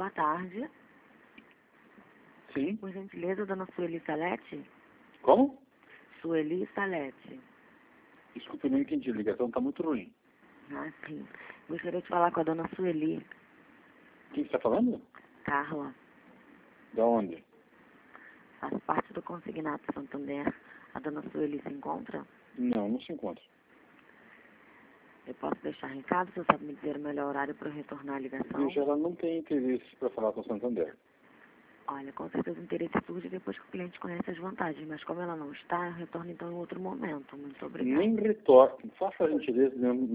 Boa tarde. Sim. Por gentileza, dona Sueli Salete? Como? Sueli Salete. Desculpe, eu não entendi. A ligação está muito ruim. Ah, sim. Gostaria de falar com a dona Sueli. Quem está falando? Carla. Da onde? Faço parte do Consignato Santander. A dona Sueli se encontra? Não, não se encontra. Eu posso deixar recado? Você sabe me dizer o melhor horário para eu retornar a ligação? Veja, ela não tem interesse para falar com o Santander. Olha, com certeza o interesse surge depois que o cliente conhece as vantagens, mas como ela não está, eu retorno então em outro momento. Muito obrigada. Nem retorne. Faça a gentileza de